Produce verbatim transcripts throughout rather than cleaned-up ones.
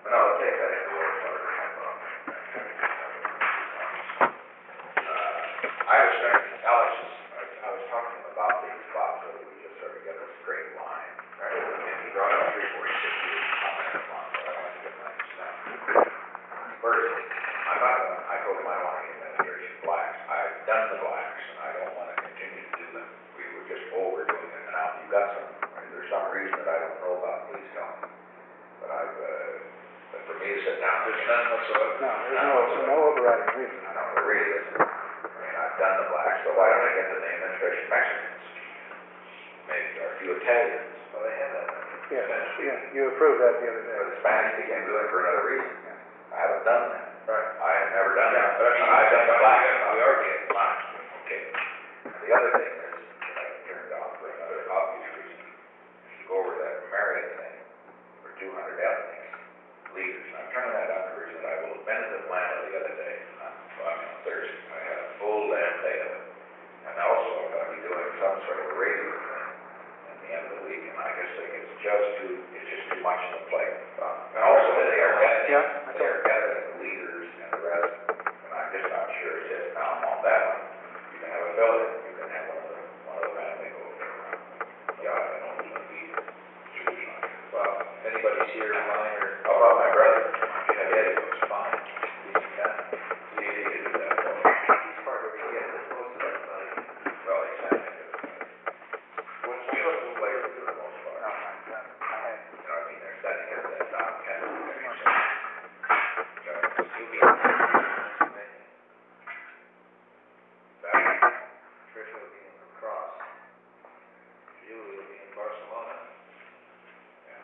But no, let's take that into the order. Uh, I was thinking, Alex, I, I was talking about these spots where we just sort of get a straight line, right? And he brought up three forty-six years comment on, so I want to get my stuff. First, I'm not going to, I told him I don't want to get administration blacks. I've done the blacks, and I don't want to continue to do them. We were just overdoing it. Now, if you've got some, if there's some reason that I don't know about, please tell me. But I've, uh, but for me to sit down, there's none whatsoever. No, there's no, there's no overriding reason. No, there really isn't. I mean, I've done the blacks, so why don't I get the name administration Mexicans? Maybe, or a few Italians. Well, they have that. Yeah, yeah, you approved that the other day. But the Spanish became doing it for another reason. Yeah. I haven't done that. Right. I have never done yeah, that. But I mean, I've done the blacks. We are getting blacks. Okay. And the other thing is, that I turned down for another obvious reason, is to go over that Marriott thing for two hundred ethnic leaders. And I'm turning that down for a reason that I will have been at Atlanta the other day. On, I mean, on Thursday. I had a full damn day of it. And also, I'm going to be doing some sort of a radio thing at the end of the week. And I just think it's just too, it's just too much on the plate. Uh, and also, they are gathering, yeah, they are gathering the leaders and the rest. And I'm just not sure it's just now I'm on that one. You can have a fill-in. You can have one of the, one of the family go over there. Yeah, I don't know who's going to be here. Well, if anybody's here, mine or... How about my brother? Yeah, yeah, he looks fine. He's a guy. See, he can do that. He's part of it. Yeah, that's most of everybody. Well, he's not good. What's the other place for the most part? No, I, I had. You know what I mean? They're standing at that Don Kennedy there. You'll be in Tricia will be in La Crosse. Julie will be in Barcelona. Yeah.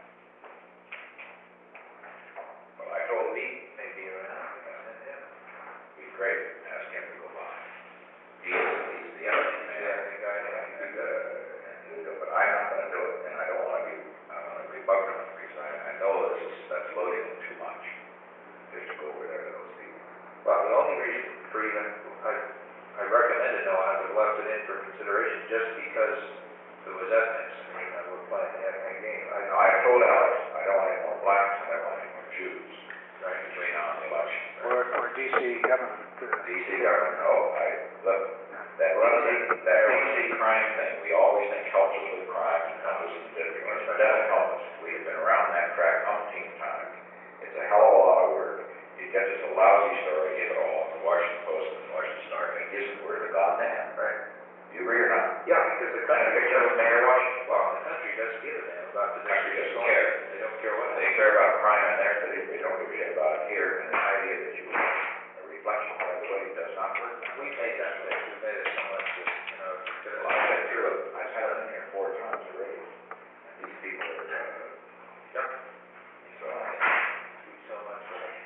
Well, I told Pete, Maybe around. yeah, it'd be great. Ask him to go by. He is, he's the editing man. Yeah, the guy, yeah. And, uh, and he'll do it. But I'm not going to do it, and I don't want to be, I don't want to be bugging him because I, I know this is, that's loading him too much. Just to go over there to those people. Well, the only reason for even, I, I recommended no, I would have left it in for consideration just because it was ethnics. I mean, uh, we're playing the ethnic game. I, I told Alex, I don't want any more blacks, and I don't want any more Jews, right, between now and the election. Or, or D C government. D C government, no, I, look, that D C, that D C crime thing, we always think helps us with crime and helps us with different, it doesn't help us. We have been around that track umpteen times. It's a hell of a lot of work. It gets us a lousy story, if at all, the Washington Post and the Washington Star, and it isn't worth a goddamn, right? You agree or not? yeah, because the country doesn't care what, well, the country doesn't give a damn about the Country doesn't going. care. They don't care what They care about crime in their city, they don't give a shit about it here, and the idea that you have a reflection of everybody does not work. We've made that mistake. We've made it so much that, you know, Well, I've been through it, I've had it in here four times already, and these people are, uh, yep. so, Do so much for it.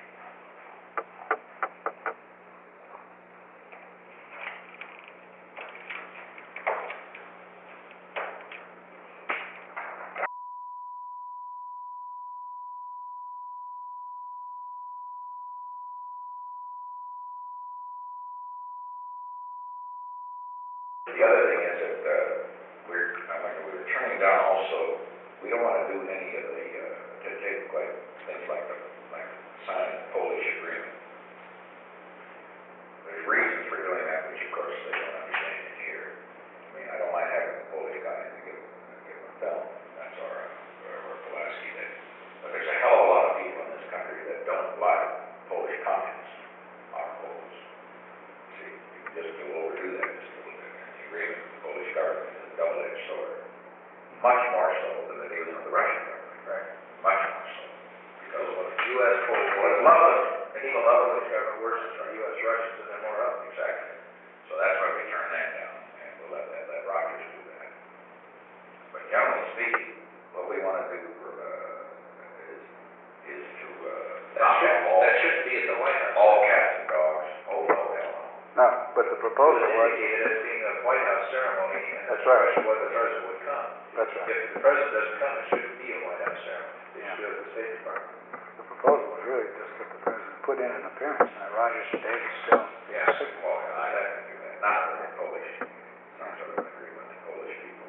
the other thing is that, uh, we're, I mean, we're turning down also, we don't want to do any of the, uh, to take like, things like the, like signing the Polish agreement. There's reasons for doing that, which of course they don't understand in here. I mean, I don't mind having the Polish guy in to give, give him a film, that's our, our, our Pulaski did. But there's a hell of a lot of people in this country that don't like Polish communists on Poles. See, you can just go overdo that just a little bit. And the agreement with the Polish government is a double-edged sword. Much more so than the dealing with the Russian government, right? Much more so. Because what the U S Poles was lovely, And even Lebanon government worse than our U S Russians, and they're more up. exactly. So that's why we turn that down, and we'll let that, let Rogers do that. But generally speaking, what we want to do for, uh, is, is to, uh, That knock should, off all, that shouldn't be at the White House. all cats and dogs. Oh, no, hell no. No, but the It proposal was was, indicated as being a White House ceremony, and That's the right. question whether the president would come. that's right. If the president doesn't come, it shouldn't be a White House ceremony. It Yeah. should go to the State Department. The proposal was really just that the president put in an appearance. Now, Rogers and Davis still. Yes, well, I have to do that. Not with the Polish, some sort of agreement with the Polish people.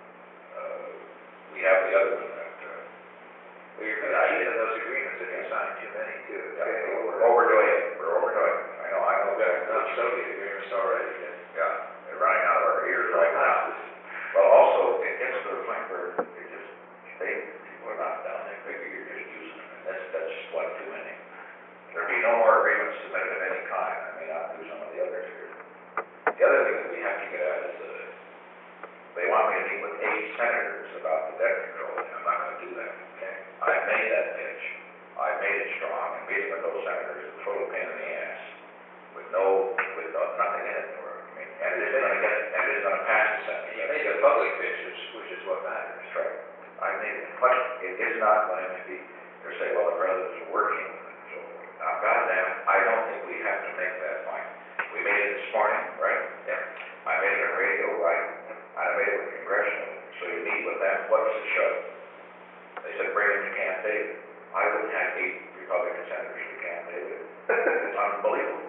Uh, we have the other one that, uh, Well, you're going to see in those agreements that you signed Soviet agreements already, yeah. Yeah, they're running out of our ears right now. Well, also, it gets to the point where it just, they, people are not down, they figure you're just using them, and that's, that's just one too many. There'd be no more agreements submitted of any kind, I mean, I'll do some of the others here. The other thing that we have to get at is, uh, they want me to meet with eight senators about the debt control, and I'm not gonna do that, okay? I've made that pitch, I've made it strong, and meeting with those senators is a total pain in the ass, with no, with no, nothing in it for it, I mean, and it is gonna get, and it is gonna pass the Senate. You make a public pitch, which, which is what matters. That's right. I made it, but it is not going to be, they're saying, well, the president's working with it, so, now, goddamn, I don't think we have to make that point. We made it this morning, right? Yeah. I made it on radio, right? I made it with congressional, so you meet with them, what does it show? They said, bring in to Camp David. I wouldn't have eight Republican senators to Camp David. It's unbelievable.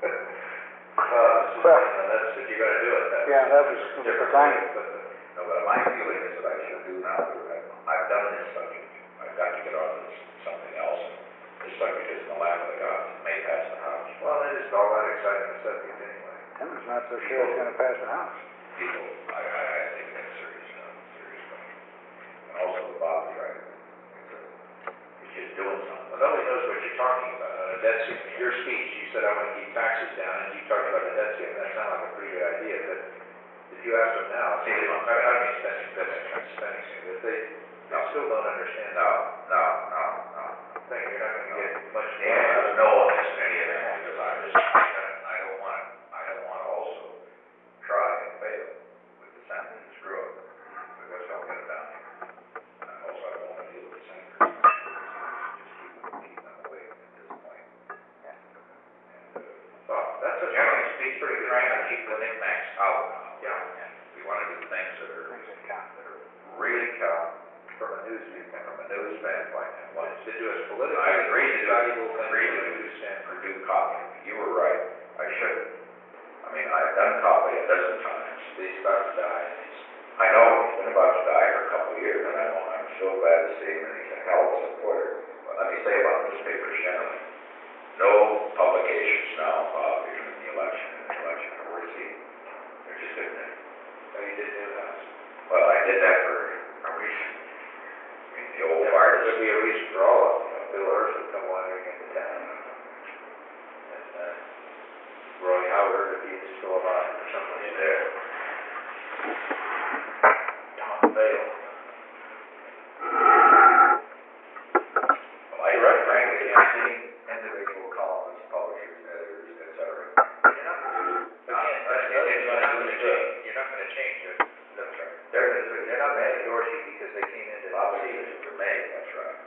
Uh, well, that's, if you're gonna do it, that's. Yeah, that was the different. timing. But, No, but my feeling is that I should do now, that I've done this subject, I've got to get on to this, something else, and this subject is in the lap of the gods, it may pass the House. well, it is all that exciting a subject anyway. Tim is not so sure it's gonna pass the House. People, I, I, I think that's serious, uh, serious question. And also, Bob's right, it's, a, it's just doing something. Well, nobody knows what you're talking about. On a debt ceiling, your speech, you said I want to keep taxes down, and you talked about the debt ceiling. That sounded like a pretty good idea, but if you ask them now, see, they don't, I don't mean spending, spending, spending, but they, they still don't understand. No, no, no, no. Thing, you're not going to get much. The answer is no on this in any event, because I'm just, I don't want, I don't want to also try and fail with the Senate and screw up, because I'll get it down here. And also, I don't want to deal with the senators, just keep them away at this point. And, uh, Well, that's a, generally speaking, we're trying to keep the knickknacks out now. Yeah. And we want to do things that are, Things that count. that are really count from a news view, from a news standpoint, and what to do as politically. I agree to do, valuable things agree to as do, news stand. Purdue copy. You were right. I should. I mean, I've done copy a dozen times. He's about to die, and he's, I know he's been about to die for a couple of years, and I'm, I'm so glad to see him, and he's a hell of a supporter. But let me say about newspapers generally, no publications now, Bob, even in the election, in the election, are worth seeing. They're just sitting there. oh, you did do that. Well, I did that for a reason. I mean, the old Yeah, artists. there'd be a reason for all of them. You know, Bill Hurst would come wandering into town. And, uh, Roy Howard, if he's still alive or something. He's there. Tom Bale. Well, I right, frankly, can't see individual columnists, publishers, editors, et cetera. You're not gonna, again, that's another thing you're not gonna change. You're not gonna change it. That's right. They're, they're, They're not gonna endorse you because they came into the Obviously, seat. it's for May, that's right.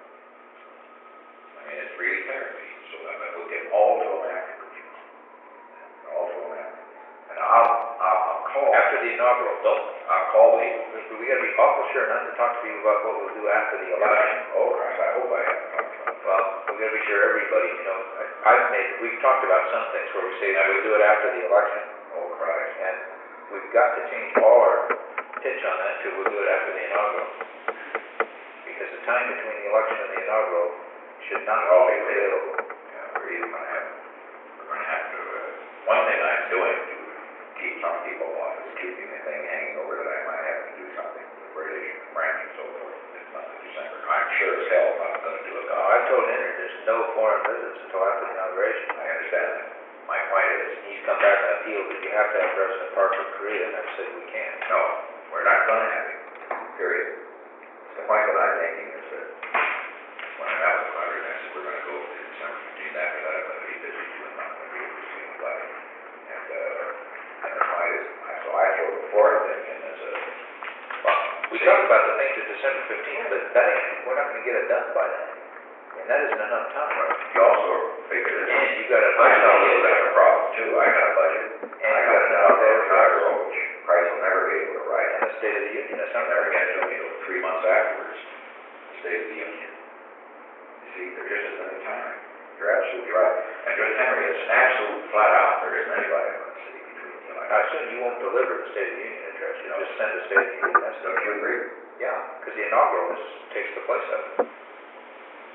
I mean, it's really therapy, so I mean, we'll get all to them afterwards, you know. All to them afterwards. And I'll, I'll, I'll call. After the inaugural, don't, I'll call people. we gotta be awful sure not to talk to people about what we'll do after the election. Oh, Christ, I hope I haven't talked about that. Well, we gotta be sure everybody, you know, I- I've made, we've talked about some things where we say, now we'll do it after the election. Oh, Christ. And we've got to change all our pitch on that to we'll do it after the inaugural. Because the time between the election and the inaugural should not Oh, be they will. available. Yeah, we're either gonna have, we're gonna have to, uh, one thing I'm doing to keep some people off is keeping the thing hanging over that I might have to do something with the British and French and so forth this month of December. I'm sure as hell not gonna do a Uh, copy. I told Henry there's no foreign visits until after the inauguration. I understand that. My point is, He's come back and appealed that you have to have President Park of Korea, and I've said we can't. no, we're not gonna have it, period. The point that I'm making is that when I met with Clark, I said, we're gonna go to December fifteenth, after that, I'm gonna be busy, I'm not gonna be able to see anybody. And, uh, and the point is, I- so I throw the foreign thing in as a, well, We talked about the things to December fifteenth, but that ain't, we're not gonna get it done by then. And that isn't enough time. you also figure that, And you got a I budget. know a little bit of a problem too, I got a budget, And I you got got an another outdoor day. inaugural, which Christ will never be able to write. And the State of the Union, that's I'll not never there get again. to it until three months afterwards, the State of the Union. You see, there just isn't any time. You're absolutely right. And just Henry, it's an absolute flat out, there isn't anybody in the city between you and I I. assume you won't deliver the State of the Union address, you'll just send the State of the Union message. Don't you agree? Yeah, because the inaugural is, takes the place of it.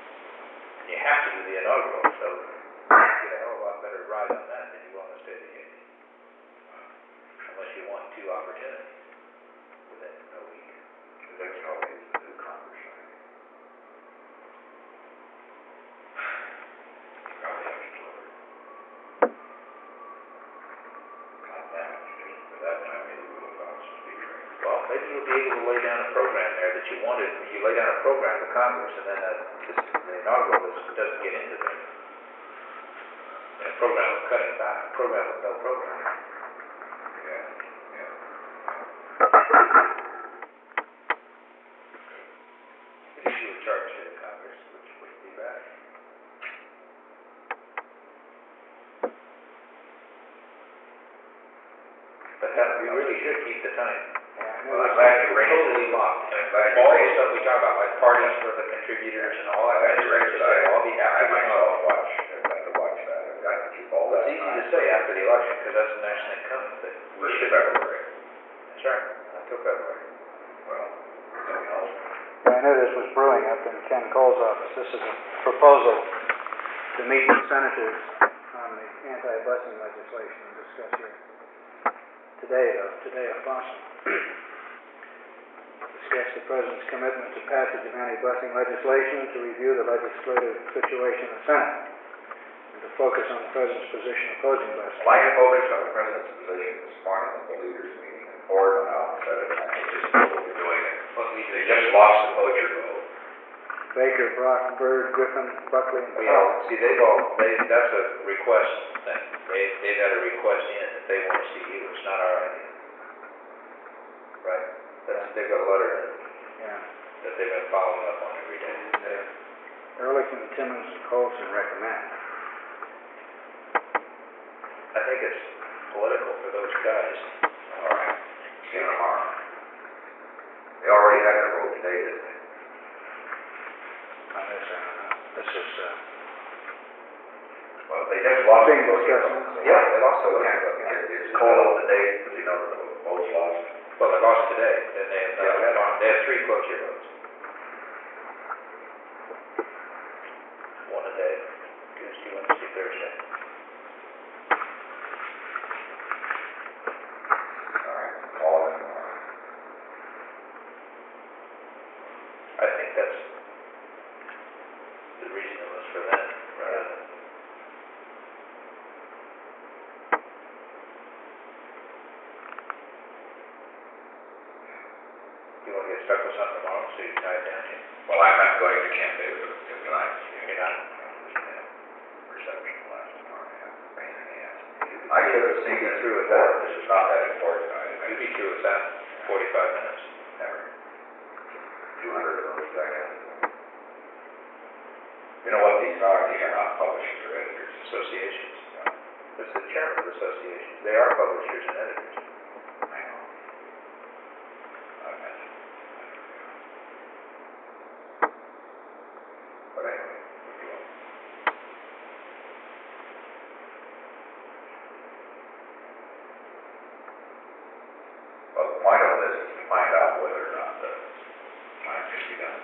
You have to do the inaugural, so you get a hell of a lot better ride on that than you will on the State of the Union. one two opportunities within a week. That's probably the new Congress, I think. Probably have to deliver. God damn it, just by that time, maybe we'll have found some speed trains. Well, maybe you'll be able to lay down a program there that you wanted, you lay down a program to Congress, and then that, this, the inaugural is, doesn't get into there. And a program of cutting back, a program with no program. Yeah, yeah. If you were charged to the Congress, which wouldn't be bad. But that, we really should keep the time. Yeah, I know Well, I'm this- glad you raised Totally it. locked. I'm glad you All the raised stuff it. we talk about, like parties for the contributors and all that Glad kind of you raised stuff, it. I, all the I after the myself watch, I've got to watch that. I've got to keep all that. It's easy to say after the election, because that's the next thing coming, but we First should. of February. That's right, until February. Well, something else. Yeah, I knew this was brewing up in Ken Cole's office. This is a proposal to meet with senators on the anti-busing legislation and discuss here today, though, today in Boston. Discuss the President's commitment to passage of anti-busing legislation, to review the legislative situation in the Senate, and to focus on the President's position opposing busing. Well, I focused on the president's position this morning at the leaders' meeting, and Ford went out and said it, and they just know what they're doing it. What we They just lost the cloture vote. Baker, Brock, Byrd, Griffin, Buckley, and Well, Powell. see, they've all, they, that's a request thing. They, they got a request in that they want to see you. It's not our idea. Right? That's, they've got a letter in Yeah. that they've been following up on every day. Uh, Ehrlichman, Timmons, and Colson recommend. I think it's political for those guys. All right, see you tomorrow. They already had their vote today, didn't they? On this, I don't know. This is, uh, Well, they just lost the Being cloture discussed. vote. Yeah, they lost the So, cloture yeah, vote. it- it's cold out today, because you know the vote's lost. Well, they lost today, and they have, Yeah. they have, they have three cloture votes. One a day, Tuesday, Wednesday, Thursday. All right, call it tomorrow. I think that's the reason it was for them, rather than. You wanna get stuck with something tomorrow, so you tie it down here? Well, I'm not going to Camp David tonight. You're not? Reception last tomorrow, yeah, pain in the ass. I could have seen it through it, Or- this is not that important, I, I You'd be through with that forty-five minutes. never, two hundred of those guys. You know what these are, these are not publishers or editors. Associations. Yeah, That's the chairman of the associations. They are publishers and editors. I know. I imagine. But anyway, what do you want? Well, the point of this is to find out whether or not the time can be done.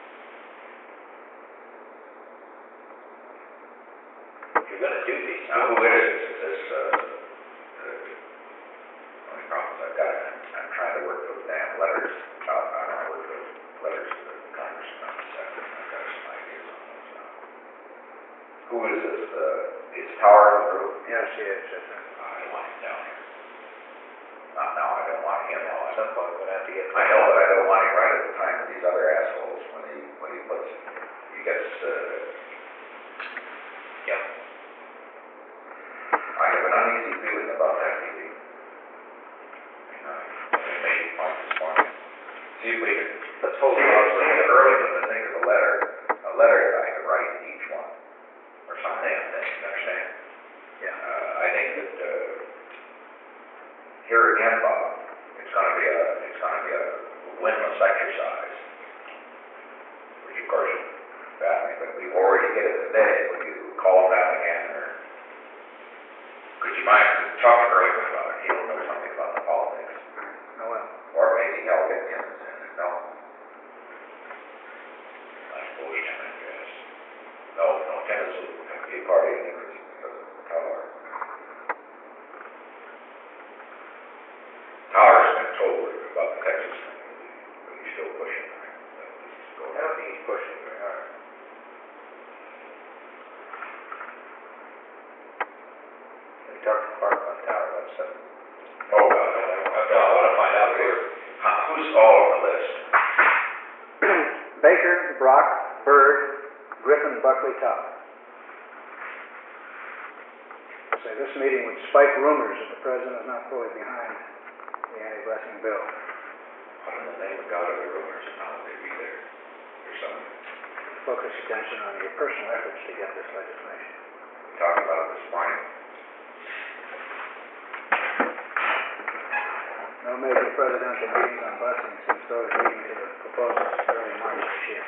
If you're gonna do these, Now, who is this? Is this, uh, uh, only problem is I've got, I'm trying to work those damn letters, uh, I don't know, work those letters to the congressman on the second, I've got some ideas on those now. Who is this, uh, is Tower in the group? yes, yes, yes, sir. I don't want him down here. Not now, I don't want him, at on. some point, we're gonna have to get. I know, but I don't want him right at the time of these other assholes, when he, when he puts, he gets, uh, Yeah. I have an uneasy feeling about that meeting. And I, I made a point this morning. See if we can, Let's hold see it if off. we can early when to think of a letter, a letter that I could write to each one, or something, I think, you understand? Yeah. Uh, I think that, uh, here again, Bob, it's gonna be a, it's gonna be a windless exercise. Which of course, that, but we already get it today, would you call him down again, or? Could you mind talk to Ehrlichman about it? He'll know something about the politics. Oh, well. Or maybe he'll get Timmons in it. No? I suppose Timmons, yes. No, no, Timmons will be a party of interest because of Tower. all on the list? Baker, Brock, Byrd, Griffin, Buckley, Todd. Say, this meeting would spike rumors that the president is not fully behind the anti-busing bill. What in the name of God are the rumors and how would they be there? There's something. Focus attention on your personal efforts to get this legislation. We talked about it this morning. No major presidential meetings on busing since those leading to the proposals early March this year.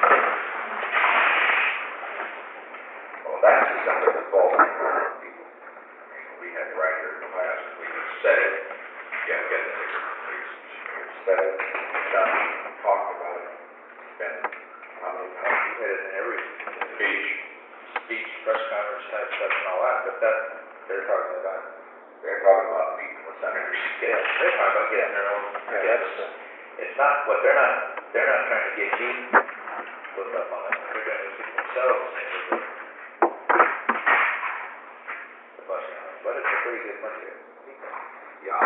Well, that's something that falls on the people. I mean, we had right here in the class, we just said it, yeah, get it, we said it, done, talked about it, been, I mean, you hit it in every speech, speech, press conference type stuff and all that, but that, they're talking about, they're talking about meeting with senators. yeah, they're talking about getting their own, Yeah, that's the, it's not, what they're not, they're not trying to get you put up on it, they're trying to get themselves into the, the busing on it, but it's a pretty good bunch of people. Yeah.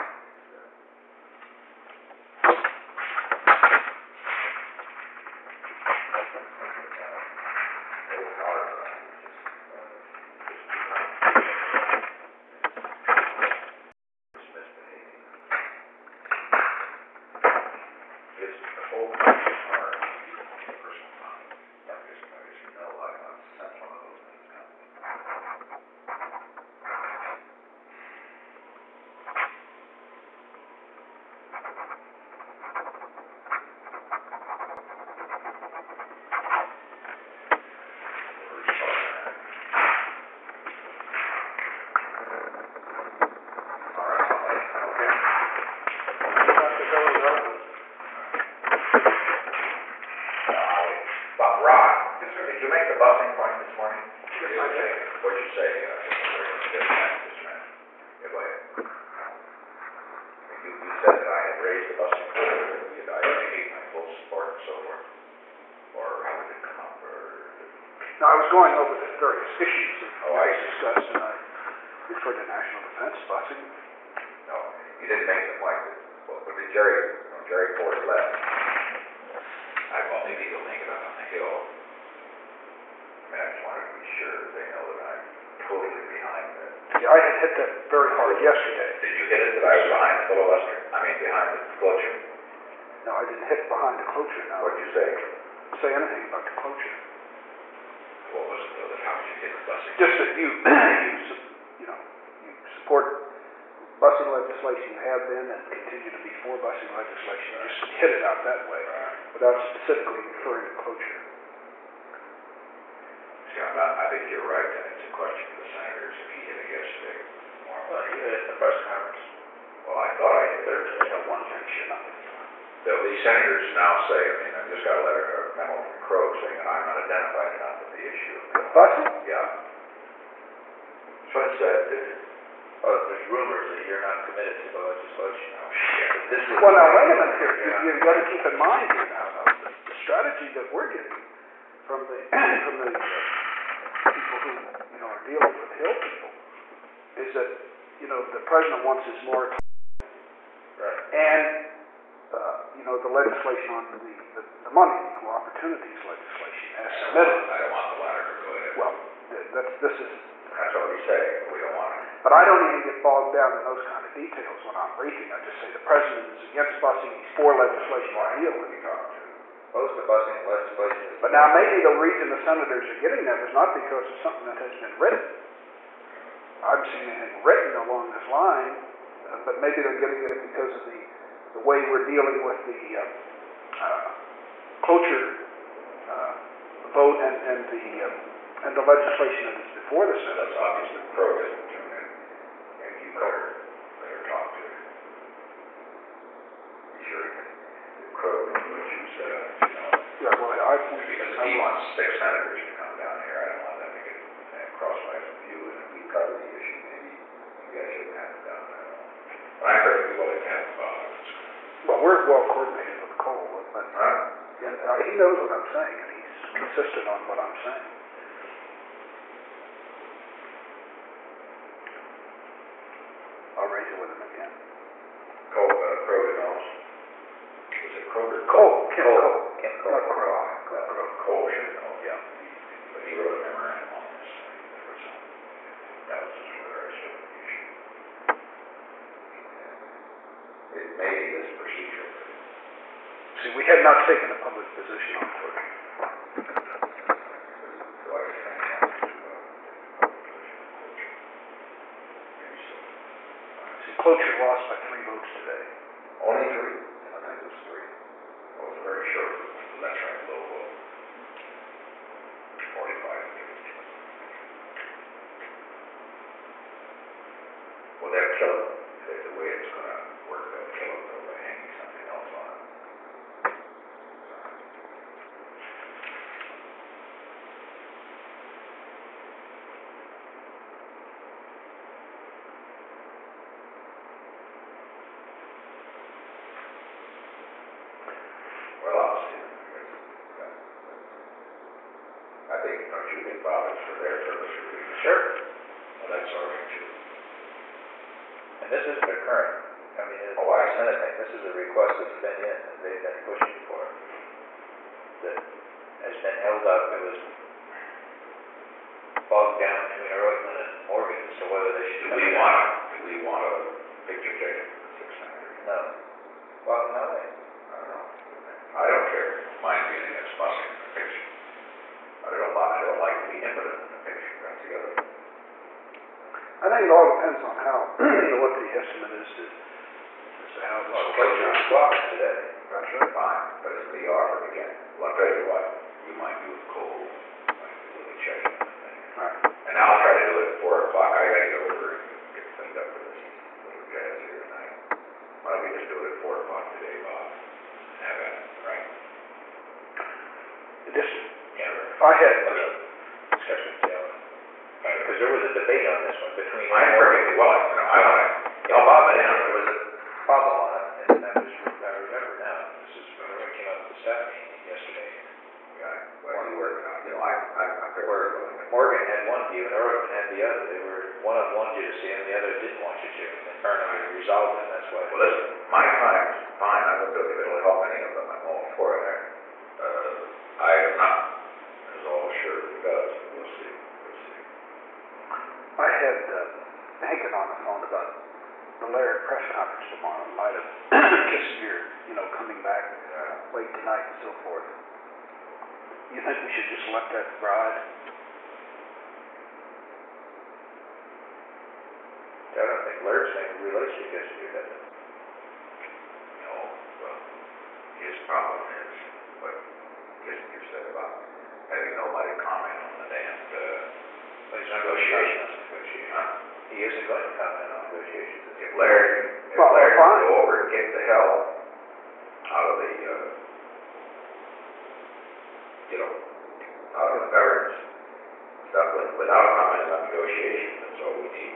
Did you make the busing point this morning? Yes, I did. What'd you say? Uh, just a minute, just a minute. Yeah, go ahead. You, you said that I had raised the busing point, did I indicate my full support and so forth? Or how did it come up, or? No, I was going over the various issues that Oh, I I see. discussed, and I referred to national defense busing. No, you didn't make the point that, well, when did Jerry, when Jerry Ford left, I, well, maybe he'll make it up on the hill. I mean, I just wanted to be sure that they know that I'm totally behind the. Yeah, I had hit that very hard yesterday. Did you hit it that I was behind the filibuster? I mean, behind the cloture? No, I didn't hit behind the cloture now. What'd you say? Say anything about the cloture. What was it, though, that how did you hit the busing? Just that you, you, su- you know, you support busing legislation, you have been and continue to be for busing legislation. You just hit it out that way without specifically referring to cloture. See, I'm not, I think you're right, and it's a question for the senators if he hit it yesterday. Well, you hit it in the press conference. Well, I thought I did. There's, there's no one thing should not be. The, these senators now say, I mean, I just got a letter, a memo from Crow saying that I'm not identified enough with the issue. The busing? Yeah. So it said that, Well, there's rumors that you're not committed to the legislation. oh, shit. This is. Well, now, wait a minute here. You, Yeah. you've got to keep in mind here now, though, the, the strategy that we're getting from the, from the uh, people who, you know, are dealing with Hill people is that, you know, the president wants his more Right. and, uh, you know, the legislation on the, the, the money, equal opportunities legislation as submitted. I don't want the latter to go ahead. Well, th- that's, this is, That's what we say, we don't want it. but I don't even get bogged down in those kind of details when I'm briefing. I just say the president is against busing, he's for legislation on deal with. Most of busing legislation is. But now maybe the reason the senators are getting that is not because of something that has been written. I haven't seen anything written along this line, uh, but maybe they're getting it because of the, the way we're dealing with the uh, uh, cloture uh, vote and, and the uh, and the legislation that is before the Senate. That's obviously Crow doesn't tune in, and you better, better talk to him. Be sure he can, Crow knows what you said, you know. Yeah, well, I, Because if he wants six senators to come down here, I don't want them to get uh, crosswise with you, and if we cover the issue, maybe you guys shouldn't have it done, I don't know. But I'm perfectly willing to have the boss. well, we're well coordinated with Cole, but Huh? and, uh, he knows what I'm saying, and he's consistent on what I'm saying. I'll raise it with him again. Cole, uh, Crow knows. it may be this procedure. See, we have not taken a public position on cloture. So I just think I have to, uh, maybe so. See, cloture lost by three votes today. Only three? I think it was three. It was a very short, let's try low vote. Forty-five. Well, they'll kill it, the, the way it's gonna work, they'll kill it, they'll hang something else on it. Well, I'll see. I think, don't you think, Bob, it's for their purpose, for the Sure. Well, that's all right, too. And this isn't a current, I mean, it's Oh, I see. another thing, this is a request that's been in, and they've been pushing for, that has been held up, it was bogged down between Ehrlichman and Morgan as to whether they should. Do we want, do we want a picture taken for six hundred? No. Well, no, they, I don't know. I don't care, mind being against busing in the picture. I don't like, I don't like to be impotent in the picture, that's the other. I think it all depends on how, what the estimate is to, as to how this well, will closure play is out. blocked today. That's right. Fine, but it's the offer again. Well, I'll tell you what, you might do it cold, you might do a little checking on the thing. Right. And I'll try to do it at four o'clock, I gotta get over and get cleaned up for this little jazz here tonight. Why don't we just do it at four o'clock today, Bob? And have that, right? It just, Yeah. if I had, Okay. Discussion, yeah. Because there was a debate on this one between. I'm perfectly well, you know, I don't, Yeah, Bob, and there was a problem on it, and that was, I remember now, this is when it came up at the staff meeting yesterday. yeah, well, you work it out, you know, I, I, I'm very willing to. Morgan had one view and Ehrlichman had the other. They were, one of them wanted you to see and the other didn't want you to. And apparently we resolved it, and that's why. Well, listen, my time's fine, I don't really, if it'll help any of them, I'm all for it. Uh, I am not, as all sure it does, we'll see, we'll see. I had uh, Hankin on the phone about the Laird press conference tomorrow in light of Kissinger, you know, coming back Yeah. late tonight and so forth. You think we should just let that ride? I don't think Laird's thing relates to Kissinger, does it? No, well, his problem is what Kissinger said about having nobody comment on the damn, uh, Well, he's not going to comment negotiations. on negotiations. Huh? He isn't going to comment on negotiations. If Larry, if Well, Larry fine. can go over and get the hell out of the, uh, you know, out of the governance stuff with- without commenting on negotiations, that's all we need.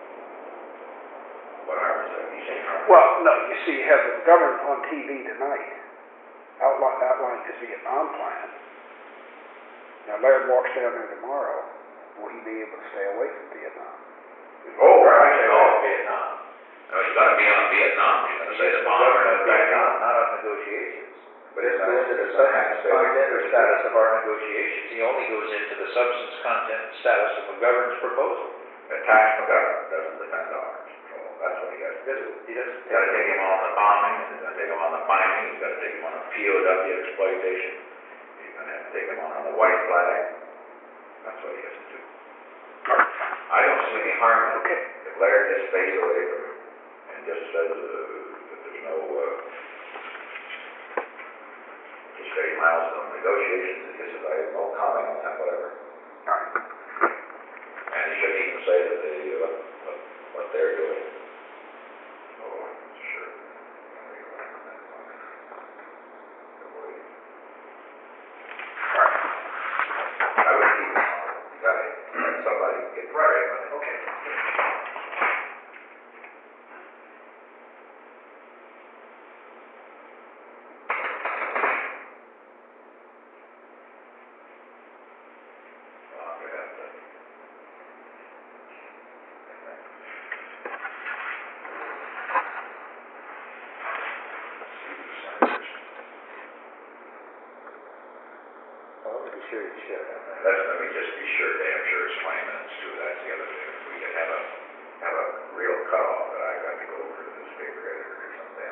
What harm is that? You saying harm? Well, no, you see, you have the governor on T V tonight outline, outlining his Vietnam plan. Now, Laird walks down there tomorrow, will he be able to stay away from Vietnam? Oh, right, Say, no. like Vietnam. No, he's gonna be on Vietnam, he's gonna say the bomb Government is of back Vietnam, on. not on negotiations. But it's Goes going into the to have to substance, stay away content, or from status of our negotiations. He only goes into the substance, content, and status of McGovern's proposal. Attach McGovern, doesn't defend arms control, that's what he has to do. He doesn't. He's gotta take him on the bombing, he's gonna take him on the mining, he's gotta take him on the P O W exploitation, he's gonna have to take him on on the white flag, that's what he has to do. I don't see any harm in it. Okay. If Larry just stays away from him and just says, uh, that there's no, uh, just say milestone negotiations, and he says, I have no comment on that, whatever. All right. And he shouldn't even say that they, uh, what, what they're doing. Oh, sure. I would keep it, you gotta, let somebody get right, okay. Well, I'm gonna have to. Well, let me be sure you should. Let's, let me just be sure, damn sure it's twenty minutes too, that's the other thing. If we could have a, have a real cutoff that I got to go over to the newspaper editor or something,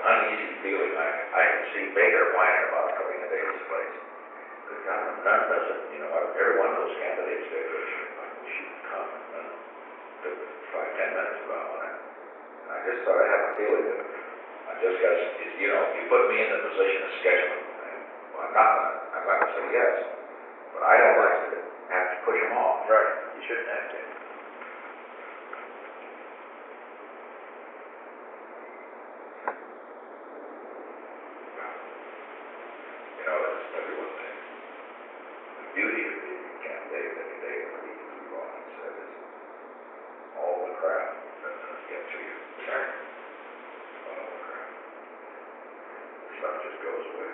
uneasy feeling. I, I can see Baker whining about coming to David's place. But none, none doesn't, you know, every one of those candidates, they go, she should come, and then took five, ten minutes about it. And I just thought I have a feeling that, I just got, you know, you put me in the position of scheduling, and, well, I'm not gonna, I'm not gonna say yes, but I don't like to have to push them off. Right, you shouldn't have to. You know, it's everyone thing. The beauty of the Camp David every day, when he was on and said, is all the crap that does get to you. Right. All the crap. Stuff just goes away.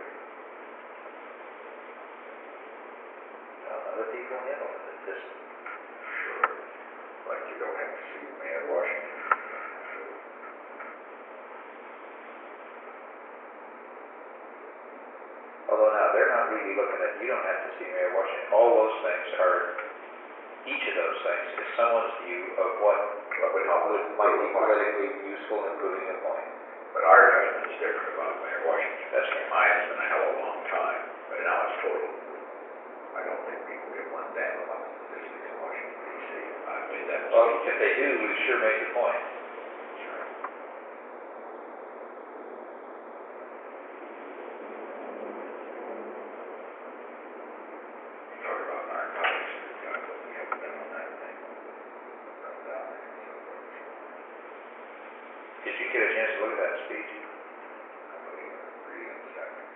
Well, other people handle it, it just, Sure. Like you don't have to see Mayor Washington. although now, they're not really looking at, you don't have to see Mayor Washington, all those things are, each of those things is someone's view of what, What would help would, might be politically useful in proving a point. But our judgment is different about Mayor Washington. That's why mine has been a hell of a long time, but now it's total. I don't think people give one damn about the statistics in Washington, D C. I've made that Well, mistake. if they do, we sure make the point. Sure. You talk about narcotics, we've got what we haven't done on that thing. Run down there and so forth. Did you get a chance to look at that speech? I'm looking at reading it this afternoon.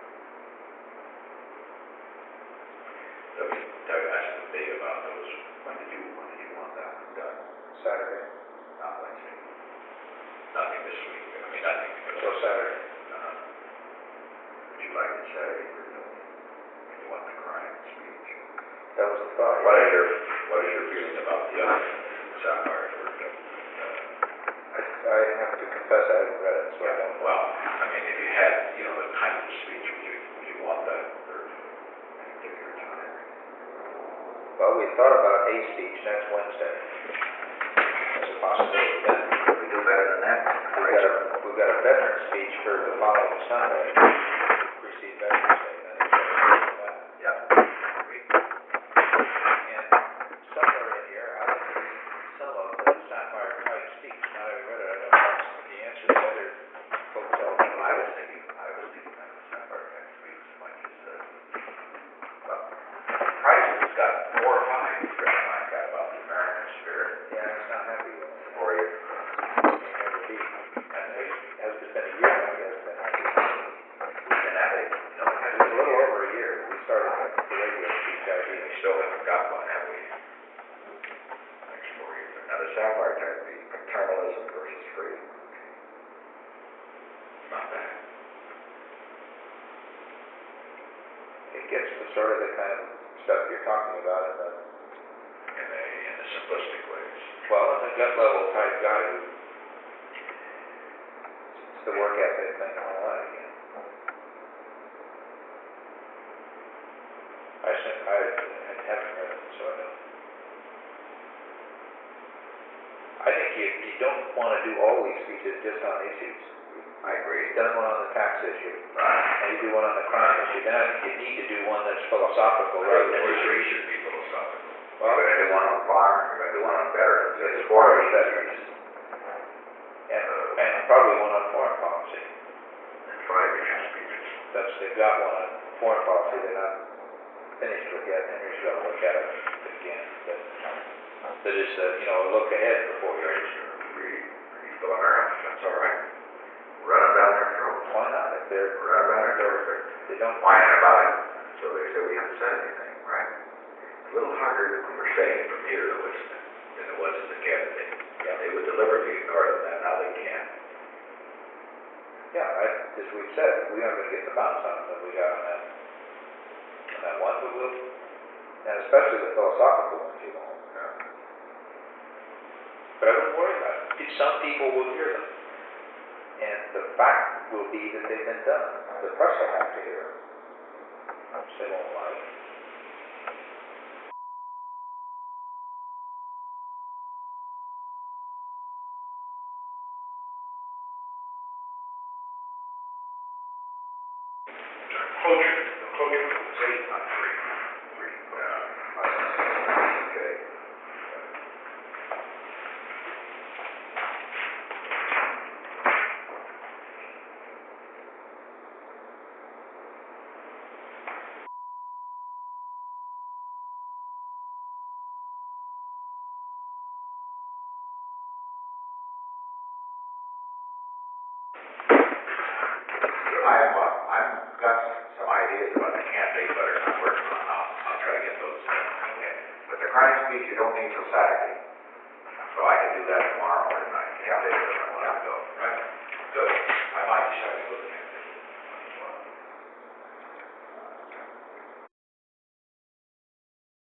So we, Doug asked the big about those, when did you, when did you want that one done? Saturday. Not Wednesday. Nothing this week, I mean, nothing. So Saturday. Uh-huh. Would you like to say, if you want the crime speech? That was the thought. What is your, what is your feeling about the other Sapphire for, uh, I, I have to confess I haven't read it, so I don't know. well, I mean, if you had, you know, the kind of speech, would you, would you want that for any particular time? Well, we thought about a speech next Wednesday. That's a possibility. Then We do better than that. we've got a, we've got a veteran speech for the following Sunday, precede Veterans Day. I think we're gonna do that. Yep. And somewhere in here, I like to read some of the Sapphire type speech. Not every read it, I don't know the answer to whether folks all know. I was thinking, I was thinking of the Sapphire kind of speech as much as, uh, well, Price has got four or five, really like that about the American spirit. Yeah, he's not happy with it. For you. Never be. And it has been a year now, he hasn't been happy. And that, they, you know, it has It was a little over a year. We started the radio speech idea. We still haven't got one, have we? Next four years. Now, the Sapphire type would be paternalism versus freedom. Not bad. It gets to sort of the kind of stuff you're talking about in the, In the, in the simplistic ways. well, in the gut level type guy who, it's the work ethic thing and all that again. I sent, I haven't read it, so I don't. I think you, you don't want to do all these speeches just on issues. I agree. You've done one on the tax issue, Right. and you do one on the crime issue, then I think you need to do one that's philosophical rather than Every just. three should be philosophical. Well, You're gonna do one on farm, you're gonna do one on veterans. It's for our veterans. And, and probably one on foreign policy. And five different speeches. That's, they've got one on foreign policy they're not finished with yet, Henry's gonna look at it again, but, that is, uh, you know, a look ahead before you. Read, read Bill America, that's all right. Run them down their throats. Why not, if they're, Run them down their throats. they don't. Whining about it, so they say we haven't said anything, right? It's a little harder when we're saying it from here, though, isn't it, than it was as a candidate. Yeah, they would deliberately ignore that, now they can. Yeah, I, as we've said, we aren't gonna get the bounce on it that we got on that, on that one, but we'll, and especially the philosophical ones, you know. Yeah. But I wouldn't worry about it. Some people will hear them. And the fact will be that they've been done. The press will have to hear them. They won't like. Cloture, the cloture was eight, not three. Three. Yeah. Okay. I'm, uh, I've got some ideas about the candidate letters I'm working on, I'll, I'll try to get those done. Okay. But the crime speech you don't need till Saturday, so I can do that tomorrow or tonight, candidate letter, I want to go, right? Good, I might just have to look at it.